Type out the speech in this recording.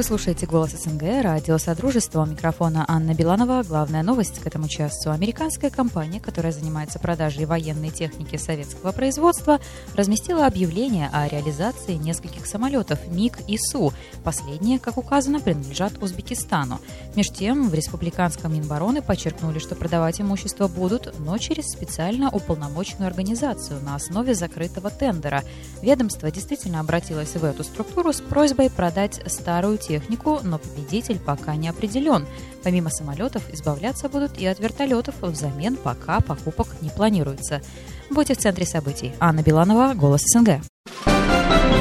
Вы слушаете «Голос СНГ», радио «Содружество». У микрофона Анна Биланова. Главная новость к этому часу. Американская компания, которая занимается продажей военной техники советского производства, разместила объявление о реализации нескольких самолетов МиГ и Су. Последние, как указано, принадлежат Узбекистану. Между тем, в республиканском Минобороны подчеркнули, что продавать имущество будут, но через специально уполномоченную организацию на основе закрытого тендера. Ведомство действительно обратилось в эту структуру с просьбой продать старую технику, но победитель пока не определен. Помимо самолетов, избавляться будут и от вертолетов, взамен пока покупок не планируется. Будьте в центре событий. Анна Биланова, «Голос СНГ».